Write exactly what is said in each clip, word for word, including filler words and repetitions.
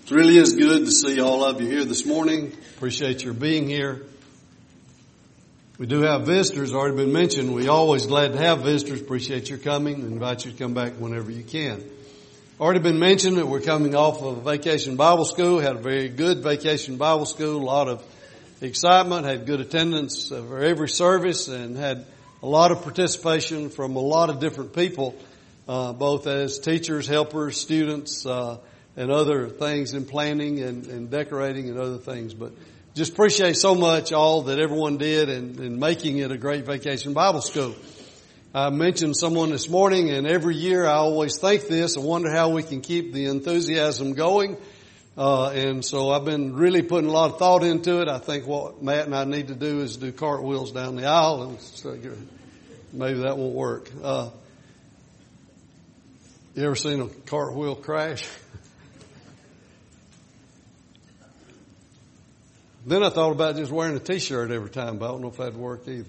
It really is good to see all of you here this morning. Appreciate your being here. We do have visitors, already been mentioned. We always glad to have visitors. Appreciate your coming. Invite you to come back whenever you can. Already been mentioned that we're coming off of Vacation Bible School. Had a very good Vacation Bible School. A lot of excitement. Had good attendance for every service and had a lot of participation from a lot of different people, uh, both as teachers, helpers, students, uh, and other things in planning and, and decorating and other things. But just appreciate so much all that everyone did in, in making it a great Vacation Bible School. I mentioned someone this morning, and every year I always think this. I wonder how we can keep the enthusiasm going. Uh, and so I've been really putting a lot of thought into it. I think what Matt and I need to do is do cartwheels down the aisle, and so maybe that won't work. Uh, you ever seen a cartwheel crash? Then I thought about just wearing a t-shirt every time, but I don't know if that'd work either.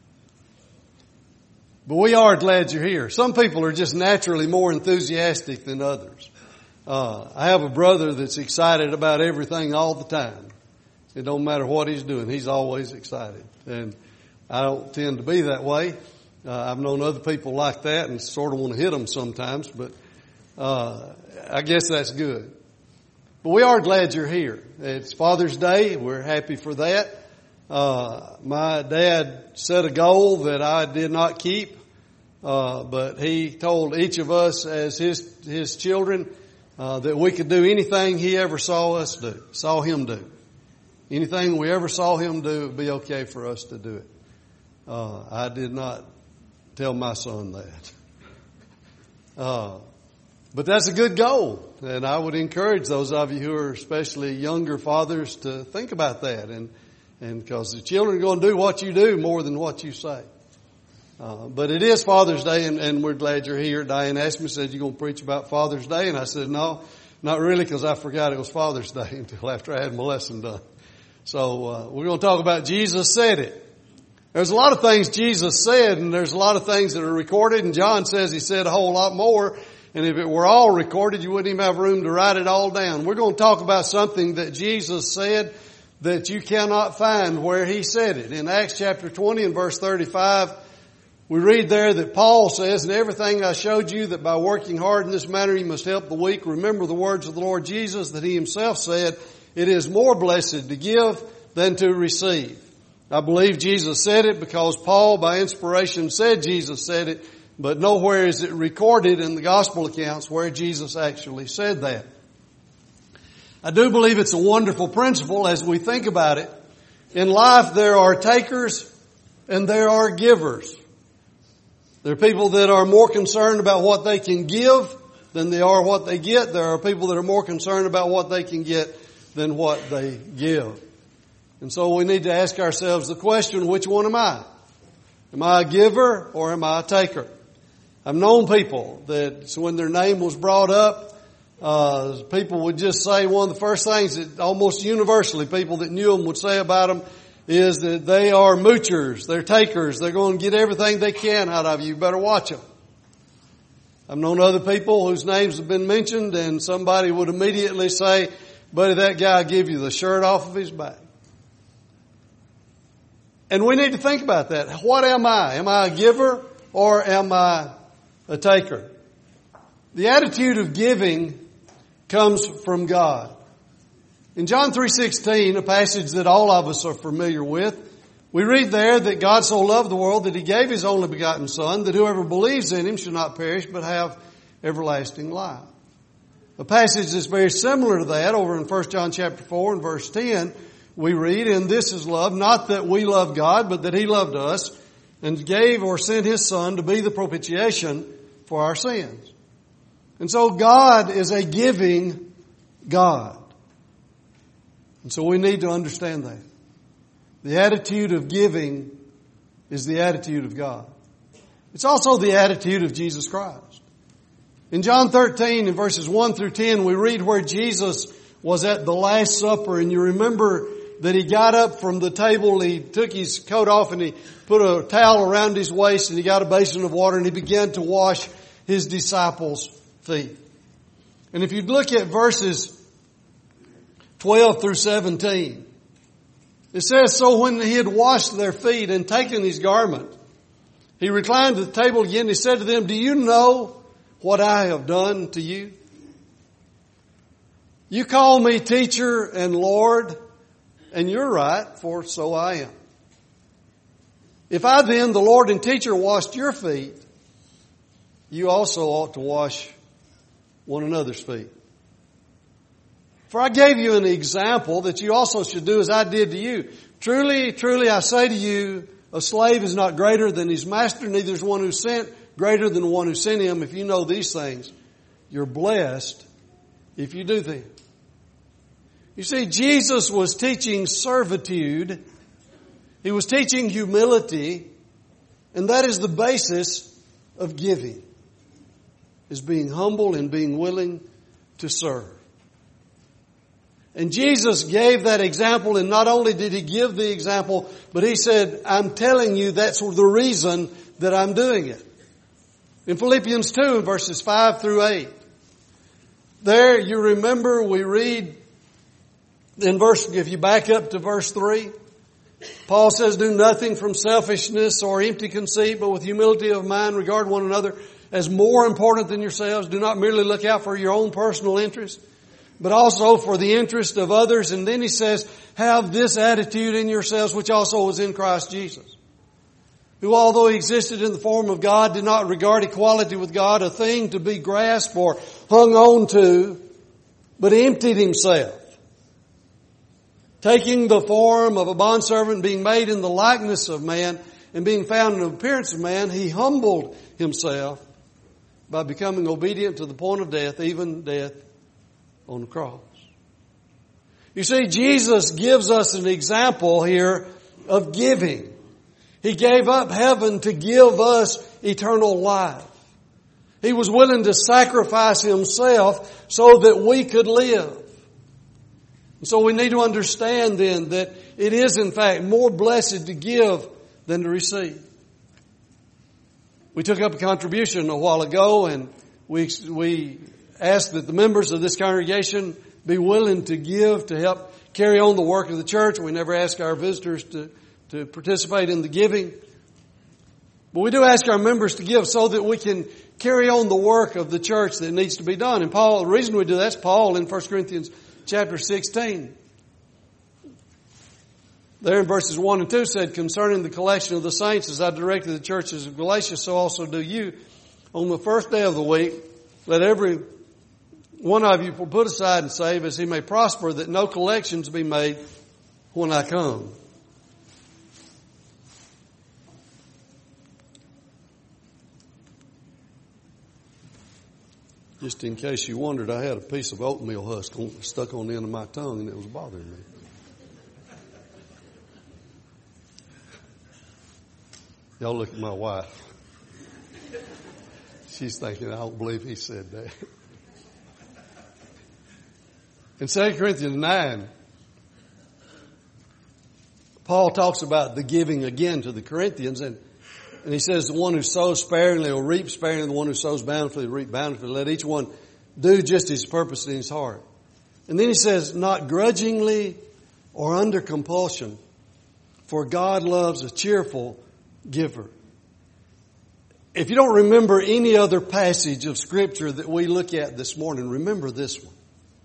But we are glad you're here. Some people are just naturally more enthusiastic than others. Uh, I have a brother that's excited about everything all the time. It don't matter what he's doing. He's always excited. And I don't tend to be that way. Uh, I've known other people like that and sort of want to hit them sometimes, but uh, I guess that's good. But we are glad you're here. It's Father's Day. We're happy for that. Uh, my dad set a goal that I did not keep, uh, but he told each of us as his his children uh, that we could do anything he ever saw us do, saw him do. Anything we ever saw him do, it would be okay for us to do it. Uh, I did not tell my son that. Uh, But that's a good goal, and I would encourage those of you who are especially younger fathers to think about that, and and because the children are going to do what you do more than what you say. Uh, but it is Father's Day, and, and we're glad you're here. Diane asked me, said, "You going to preach about Father's Day?" And I said, "No, not really, because I forgot it was Father's Day until after I had my lesson done." So uh, we're going to talk about Jesus said it. There's a lot of things Jesus said, and there's a lot of things that are recorded, and John says he said a whole lot more. And if it were all recorded, you wouldn't even have room to write it all down. We're going to talk about something that Jesus said that you cannot find where he said it. In Acts chapter twenty and verse thirty-five, we read there that Paul says, "And everything I showed you, that by working hard in this manner you must help the weak, remember the words of the Lord Jesus, that he himself said, it is more blessed to give than to receive." I believe Jesus said it because Paul, by inspiration, said Jesus said it. But nowhere is it recorded in the gospel accounts where Jesus actually said that. I do believe it's a wonderful principle as we think about it. In life there are takers and there are givers. There are people that are more concerned about what they can give than they are what they get. There are people that are more concerned about what they can get than what they give. And so we need to ask ourselves the question, which one am I? Am I a giver or am I a taker? I've known people that so when their name was brought up, uh, people would just say one of the first things that almost universally people that knew them would say about them is that they are moochers, they're takers, they're going to get everything they can out of you. You better watch them. I've known other people whose names have been mentioned and somebody would immediately say, "Buddy, that guy will give you the shirt off of his back." And we need to think about that. What am I? Am I a giver or am I a taker? The attitude of giving comes from God. In John three sixteen, a passage that all of us are familiar with, we read there that God so loved the world that he gave his only begotten Son, that whoever believes in him should not perish but have everlasting life. A passage that's very similar to that over in First John chapter four and verse ten, we read, "And this is love, not that we love God, but that he loved us, and gave or sent his Son to be the propitiation for our sins." And so God is a giving God. And so we need to understand that. The attitude of giving is the attitude of God. It's also the attitude of Jesus Christ. In John thirteen, in verses one through ten, we read where Jesus was at the Last Supper, and you remember that he got up from the table, he took his coat off and he put a towel around his waist and he got a basin of water and he began to wash his disciples' feet. And if you look at verses twelve through seventeen. It says, so when he had washed their feet and taken his garment, he reclined at the table again and he said to them, do you know what I have done to you? You call me teacher and Lord, and you're right, for so I am. If I then, the Lord and teacher, washed your feet, you also ought to wash one another's feet. For I gave you an example that you also should do as I did to you. Truly, truly, I say to you, a slave is not greater than his master, neither is one who sent greater than the one who sent him. If you know these things, you're blessed if you do them. You see, Jesus was teaching servitude. He was teaching humility. And that is the basis of giving, is being humble and being willing to serve. And Jesus gave that example, and not only did He give the example, but He said, I'm telling you that's the reason that I'm doing it. In Philippians two, verses five through eight, there you remember we read in verse, if you back up to verse three, Paul says, do nothing from selfishness or empty conceit, but with humility of mind regard one another as more important than yourselves. Do not merely look out for your own personal interest, but also for the interest of others. And then he says, have this attitude in yourselves, which also was in Christ Jesus, who although he existed in the form of God, did not regard equality with God a thing to be grasped or hung on to, but emptied himself, taking the form of a bondservant, being made in the likeness of man, and being found in the appearance of man, he humbled himself by becoming obedient to the point of death, even death on the cross. You see, Jesus gives us an example here of giving. He gave up heaven to give us eternal life. He was willing to sacrifice Himself so that we could live. And so we need to understand then that it is in fact more blessed to give than to receive. We took up a contribution a while ago, and we we asked that the members of this congregation be willing to give to help carry on the work of the church. We never ask our visitors to, to participate in the giving. But we do ask our members to give so that we can carry on the work of the church that needs to be done. And Paul, the reason we do that's Paul in First Corinthians chapter sixteen. There in verses one and two said, concerning the collection of the saints, as I directed the churches of Galatia, so also do you. On the first day of the week, let every one of you put aside and save as he may prosper, that no collections be made when I come. Just in case you wondered, I had a piece of oatmeal husk stuck on the end of my tongue, and it was bothering me. Y'all look at my wife. She's thinking, I don't believe he said that. In Second Corinthians nine, Paul talks about the giving again to the Corinthians, and, and he says, the one who sows sparingly will reap sparingly, the one who sows bountifully will reap bountifully. Let each one do just his purpose in his heart. And then he says, not grudgingly or under compulsion, for God loves a cheerful giver. If you don't remember any other passage of Scripture that we look at this morning, remember this one.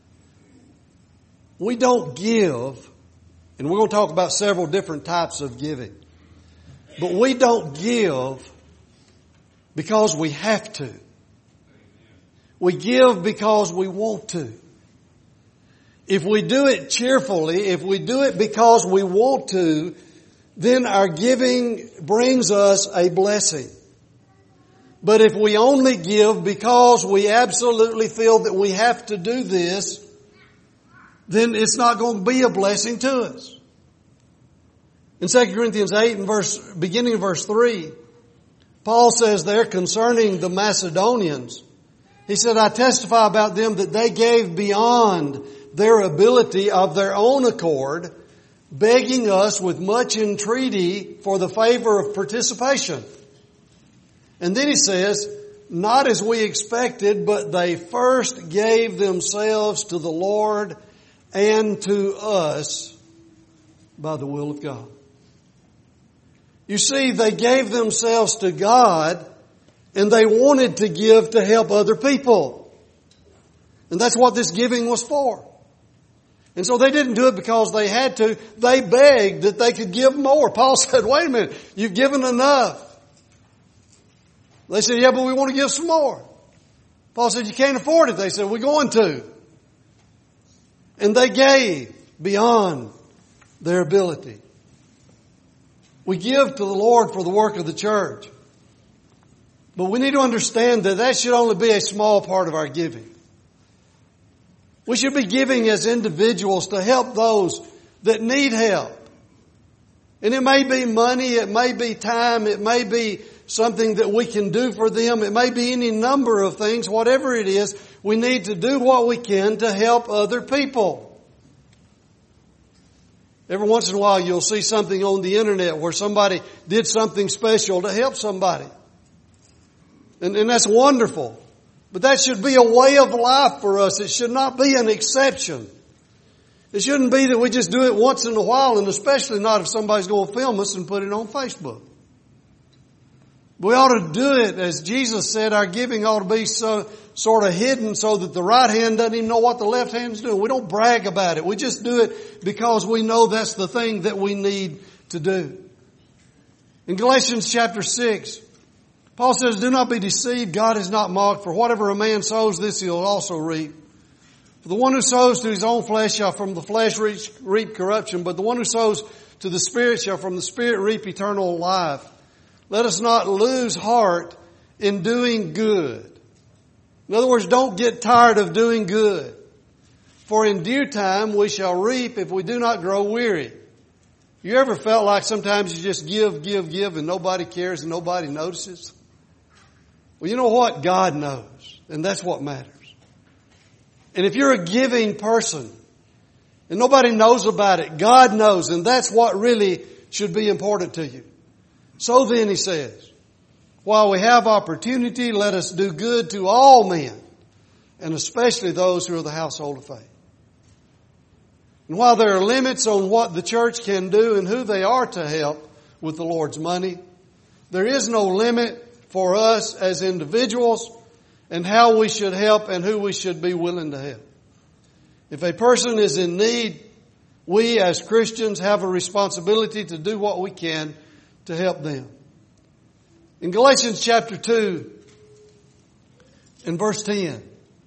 We don't give, and we're going to talk about several different types of giving, but we don't give because we have to. We give because we want to. If we do it cheerfully, if we do it because we want to, then our giving brings us a blessing. But if we only give because we absolutely feel that we have to do this, then it's not going to be a blessing to us. In Second Corinthians eight and verse, beginning of verse three, Paul says there concerning the Macedonians, he said, I testify about them that they gave beyond their ability of their own accord, begging us with much entreaty for the favor of participation. And then he says, not as we expected, but they first gave themselves to the Lord and to us by the will of God. You see, they gave themselves to God and they wanted to give to help other people. And that's what this giving was for. And so they didn't do it because they had to. They begged that they could give more. Paul said, wait a minute, you've given enough. They said, yeah, but we want to give some more. Paul said, you can't afford it. They said, we're going to. And they gave beyond their ability. We give to the Lord for the work of the church. But we need to understand that that should only be a small part of our giving. We should be giving as individuals to help those that need help. And it may be money, it may be time, it may be something that we can do for them, it may be any number of things. Whatever it is, we need to do what we can to help other people. Every once in a while you'll see something on the internet where somebody did something special to help somebody. And, and that's wonderful. But that should be a way of life for us. It should not be an exception. It shouldn't be that we just do it once in a while, and especially not if somebody's going to film us and put it on Facebook. We ought to do it, as Jesus said, our giving ought to be so sort of hidden so that the right hand doesn't even know what the left hand's doing. We don't brag about it. We just do it because we know that's the thing that we need to do. In Galatians chapter six, Paul says, do not be deceived. God is not mocked. For whatever a man sows, this he'll also reap. For the one who sows to his own flesh shall from the flesh reap corruption, but the one who sows to the Spirit shall from the Spirit reap eternal life. Let us not lose heart in doing good. In other words, don't get tired of doing good. For in due time we shall reap if we do not grow weary. You ever felt like sometimes you just give, give, give and nobody cares and nobody notices? Well, you know what? God knows. And that's what matters. And if you're a giving person and nobody knows about it, God knows. And that's what really should be important to you. So then, he says, while we have opportunity, let us do good to all men, and especially those who are the household of faith. And while there are limits on what the church can do and who they are to help with the Lord's money, there is no limit for us as individuals and how we should help and who we should be willing to help. If a person is in need, we as Christians have a responsibility to do what we can to help them. In Galatians chapter two and verse ten,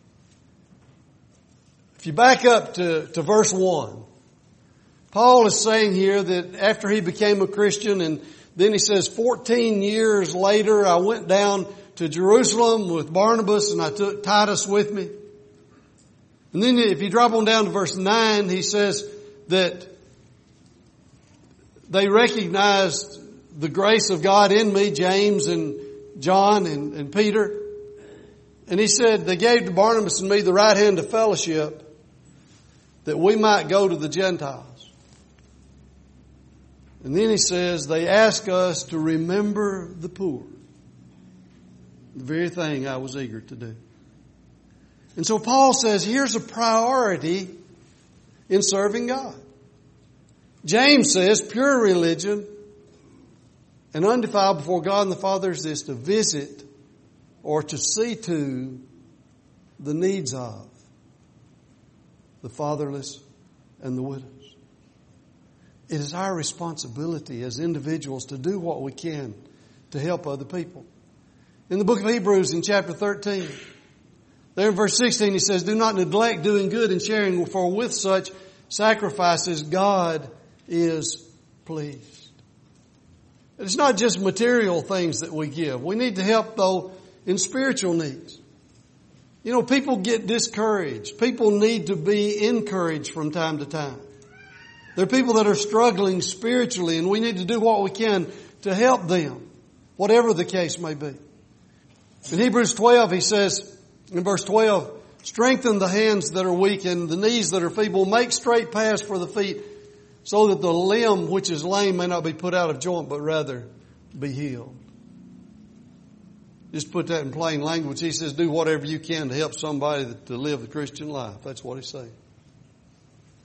if you back up to, to verse one, Paul is saying here that after he became a Christian, and then he says, fourteen years later, I went down to Jerusalem with Barnabas and I took Titus with me. And then if you drop on down to verse nine, he says that they recognized the grace of God in me, James and John and, and Peter. And he said they gave to Barnabas and me the right hand of fellowship that we might go to the Gentiles. And then he says they ask us to remember the poor. The very thing I was eager to do. And so Paul says here's a priority in serving God. James says pure religion and undefiled before God and the Father is this, to visit or to see to the needs of the fatherless and the widows. It is our responsibility as individuals to do what we can to help other people. In the book of Hebrews in chapter thirteen, there in verse sixteen, he says, do not neglect doing good and sharing, for with such sacrifices God is pleased. It's not just material things that we give. We need to help, though, in spiritual needs. You know, people get discouraged. People need to be encouraged from time to time. There are people that are struggling spiritually, and we need to do what we can to help them, whatever the case may be. In Hebrews twelve, he says, in verse twelve, strengthen the hands that are weak and the knees that are feeble. Make straight paths for the feet, so that the limb which is lame may not be put out of joint, but rather be healed. Just put that in plain language. He says, do whatever you can to help somebody to live the Christian life. That's what he's saying.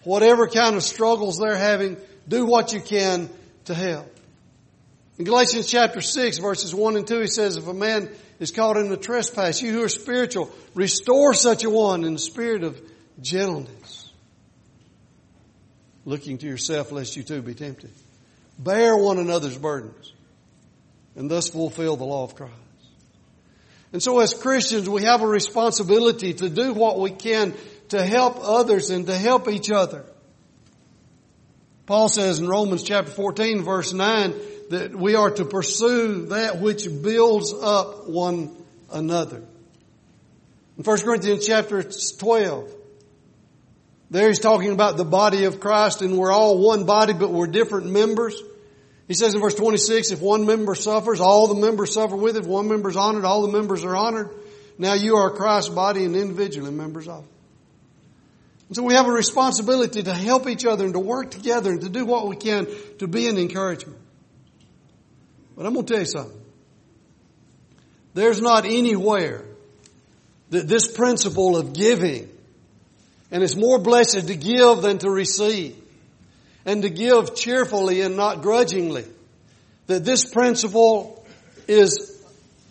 Whatever kind of struggles they're having, do what you can to help. In Galatians chapter six, verses one and two, he says, if a man is caught in a trespass, you who are spiritual, restore such a one in the spirit of gentleness, looking to yourself lest you too be tempted. Bear one another's burdens, and thus fulfill the law of Christ. And so as Christians, we have a responsibility to do what we can to help others and to help each other. Paul says in Romans chapter fourteen, verse nine, that we are to pursue that which builds up one another. In First Corinthians chapter twelve, there he's talking about the body of Christ, and we're all one body, but we're different members. He says in verse twenty-six, if one member suffers, all the members suffer with it. If one member is honored, all the members are honored. Now you are Christ's body and individually members of it. And so we have a responsibility to help each other and to work together and to do what we can to be an encouragement. But I'm going to tell you something. There's not anywhere that this principle of giving, and it's more blessed to give than to receive, and to give cheerfully and not grudgingly, that this principle is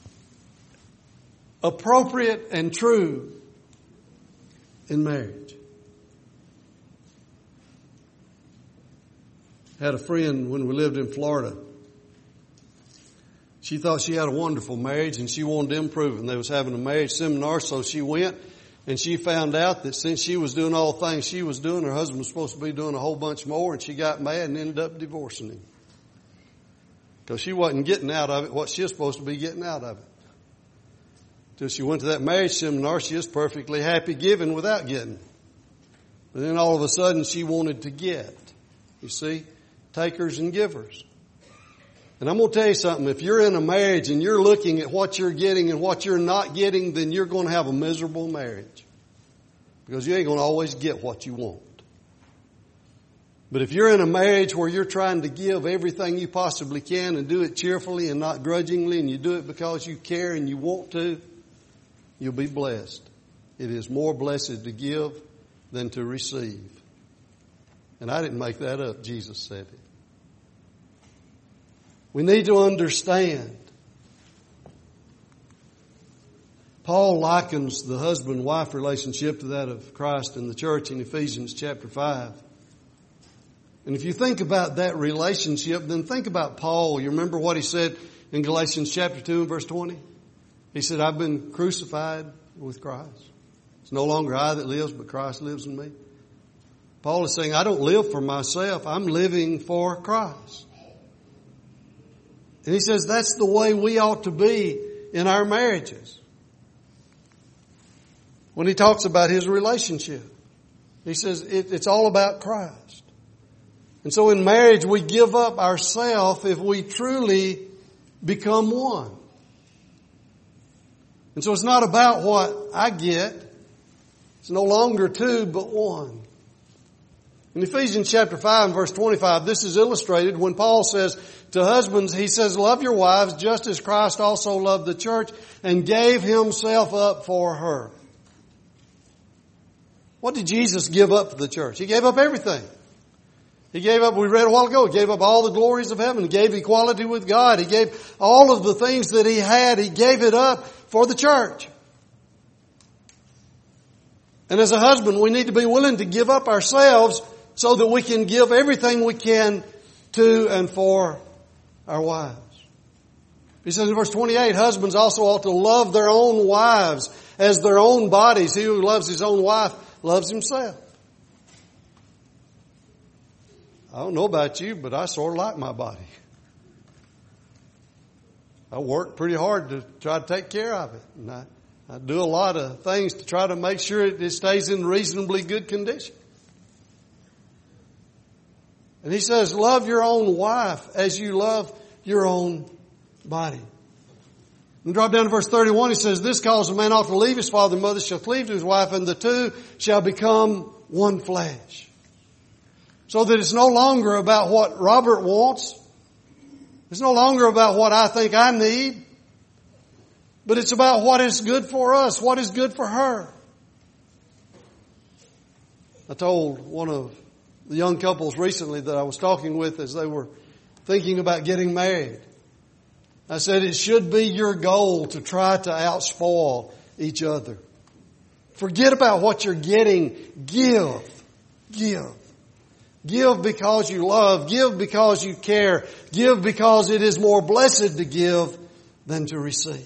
appropriate and true in marriage. I had a friend when we lived in Florida. She thought she had a wonderful marriage and she wanted to improve it. And they was having a marriage seminar, so she went and she found out that since she was doing all the things she was doing, her husband was supposed to be doing a whole bunch more, and she got mad and ended up divorcing him. Because she wasn't getting out of it what she was supposed to be getting out of it. Till she went to that marriage seminar, she was perfectly happy giving without getting. But then all of a sudden she wanted to get. You see? Takers and givers. And I'm going to tell you something. If you're in a marriage and you're looking at what you're getting and what you're not getting, then you're going to have a miserable marriage. Because you ain't going to always get what you want. But if you're in a marriage where you're trying to give everything you possibly can and do it cheerfully and not grudgingly, and you do it because you care and you want to, you'll be blessed. It is more blessed to give than to receive. And I didn't make that up. Jesus said it. We need to understand. Paul likens the husband-wife relationship to that of Christ and the church in Ephesians chapter five. And if you think about that relationship, then think about Paul. You remember what he said in Galatians chapter two and verse twenty? He said, I've been crucified with Christ. It's no longer I that lives, but Christ lives in me. Paul is saying, I don't live for myself. I'm living for Christ. And he says that's the way we ought to be in our marriages. When he talks about his relationship, he says it, it's all about Christ. And so in marriage we give up ourselves if we truly become one. And so it's not about what I get. It's no longer two, but one. In Ephesians chapter five and verse twenty-five, this is illustrated when Paul says to husbands, he says, love your wives just as Christ also loved the church and gave himself up for her. What did Jesus give up for the church? He gave up everything. He gave up, we read a while ago, he gave up all the glories of heaven. He gave equality with God. He gave all of the things that he had. He gave it up for the church. And as a husband, we need to be willing to give up ourselves so that we can give everything we can to and for our wives. He says in verse twenty-eight, husbands also ought to love their own wives as their own bodies. He who loves his own wife loves himself. I don't know about you, but I sort of like my body. I work pretty hard to try to take care of it. And I, I do a lot of things to try to make sure it, it stays in reasonably good condition. And he says, love your own wife as you love your own body. And drop down to verse thirty-one, he says, this cause a man ought to leave his father and mother, shall cleave to his wife, and the two shall become one flesh. So that it's no longer about what Robert wants. It's no longer about what I think I need. But it's about what is good for us, what is good for her. I told one of the young couples recently that I was talking with as they were thinking about getting married. I said it should be your goal to try to outspoil each other. Forget about what you're getting. Give. Give. Give because you love. Give because you care. Give because it is more blessed to give than to receive.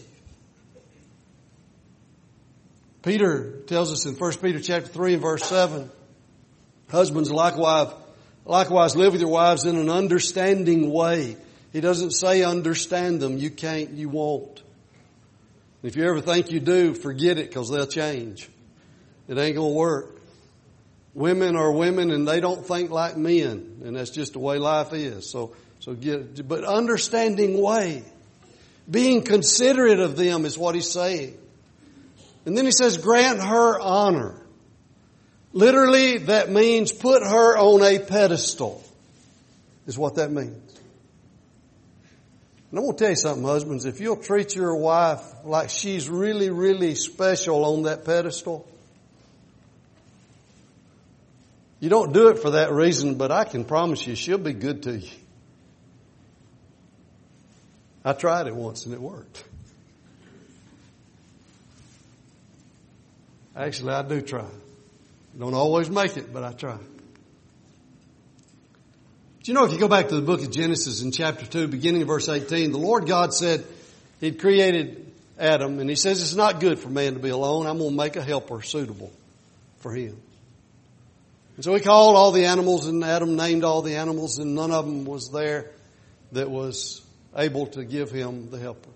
Peter tells us in First Peter chapter three and verse seven, husbands likewise, likewise live with your wives in an understanding way. He doesn't say understand them. You can't, you won't. If you ever think you do, forget it because they'll change. It ain't going to work. Women are women and they don't think like men. And that's just the way life is. So, so get, but understanding way. Being considerate of them is what he's saying. And then he says, grant her honor. Literally, that means put her on a pedestal, is what that means. And I want to tell you something, husbands. If you'll treat your wife like she's really, really special on that pedestal, you don't do it for that reason, but I can promise you she'll be good to you. I tried it once and it worked. Actually, I do try. Don't always make it, but I try. Do you know if you go back to the book of Genesis in chapter two, beginning of verse eighteen, the Lord God said He'd created Adam, and He says it's not good for man to be alone. I'm going to make a helper suitable for him. And so He called all the animals, and Adam named all the animals, and none of them was there that was able to give him the helper.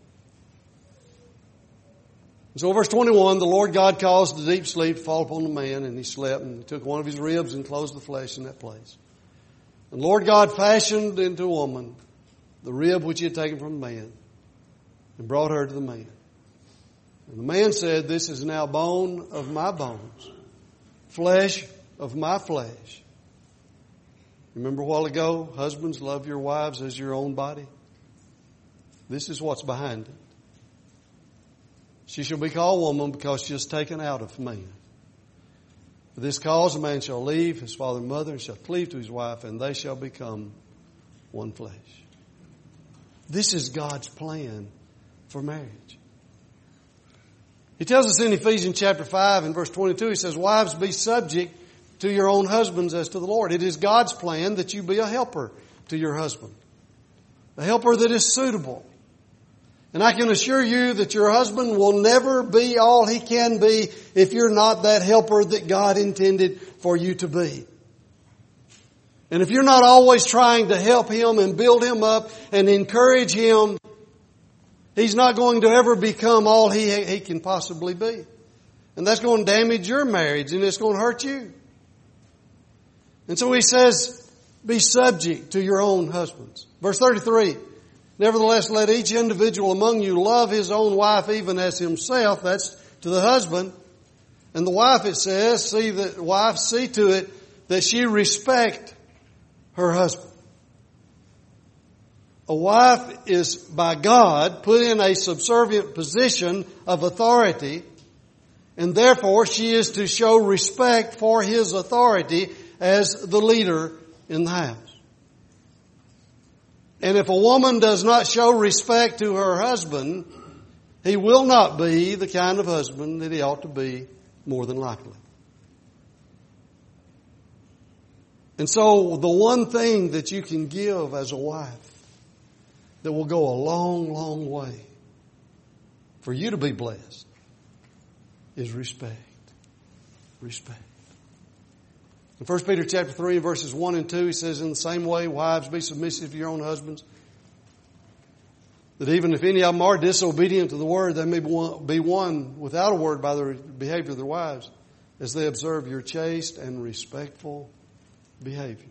And so verse twenty-one, the Lord God caused the deep sleep to fall upon the man, and he slept, and He took one of his ribs and closed the flesh in that place. And the Lord God fashioned into a woman the rib which He had taken from the man and brought her to the man. And the man said, this is now bone of my bones, flesh of my flesh. Remember a while ago, husbands, love your wives as your own body. This is what's behind it. She shall be called woman because she is taken out of man. For this cause a man shall leave his father and mother and shall cleave to his wife, and they shall become one flesh. This is God's plan for marriage. He tells us in Ephesians chapter five and verse twenty-two, He says, wives, be subject to your own husbands as to the Lord. It is God's plan that you be a helper to your husband. A helper that is suitable. And I can assure you that your husband will never be all he can be if you're not that helper that God intended for you to be. And if you're not always trying to help him and build him up and encourage him, he's not going to ever become all he, he can possibly be. And that's going to damage your marriage and it's going to hurt you. And so he says, be subject to your own husbands. Verse thirty-three. Nevertheless, let each individual among you love his own wife even as himself. That's to the husband. And the wife, it says, see that wife, see to it that she respect her husband. A wife is by God put in a subservient position of authority, and therefore she is to show respect for his authority as the leader in the house. And if a woman does not show respect to her husband, he will not be the kind of husband that he ought to be, more than likely. And so the one thing that you can give as a wife that will go a long, long way for you to be blessed is respect. Respect. In First Peter chapter three, verses one and two, he says, in the same way, wives, be submissive to your own husbands, that even if any of them are disobedient to the word, they may be won without a word by the behavior of their wives, as they observe your chaste and respectful behavior.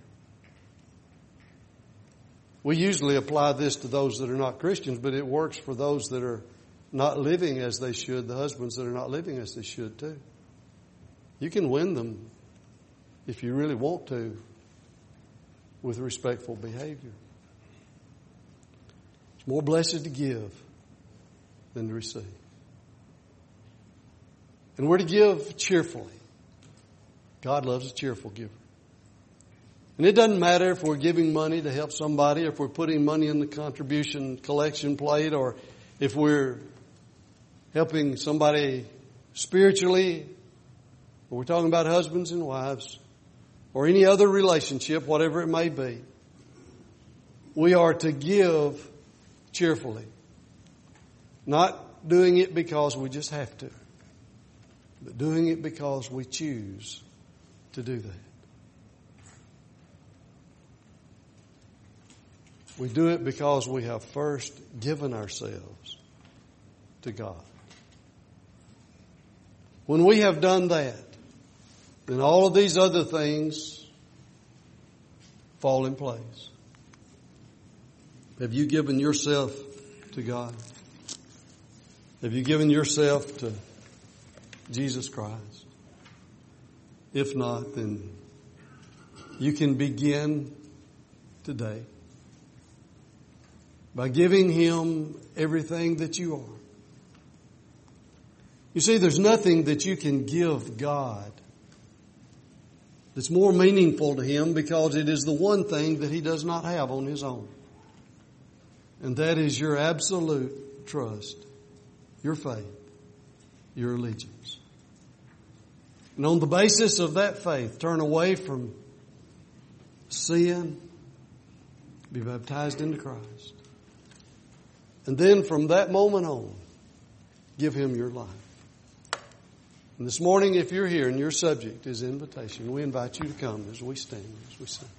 We usually apply this to those that are not Christians, but it works for those that are not living as they should, the husbands that are not living as they should too. You can win them if you really want to, with respectful behavior. It's more blessed to give than to receive. And we're to give cheerfully. God loves a cheerful giver. And it doesn't matter if we're giving money to help somebody, if we're putting money in the contribution collection plate, or if we're helping somebody spiritually, or we're talking about husbands and wives, or any other relationship, whatever it may be. We are to give cheerfully. Not doing it because we just have to, but doing it because we choose to do that. We do it because we have first given ourselves to God. When we have done that, then all of these other things fall in place. Have you given yourself to God? Have you given yourself to Jesus Christ? If not, then you can begin today by giving Him everything that you are. You see, there's nothing that you can give God that's more meaningful to Him, because it is the one thing that He does not have on His own. And that is your absolute trust, your faith, your allegiance. And on the basis of that faith, turn away from sin, be baptized into Christ. And then from that moment on, give Him your life. And this morning, if you're here and your subject is invitation, we invite you to come as we stand, as we sing.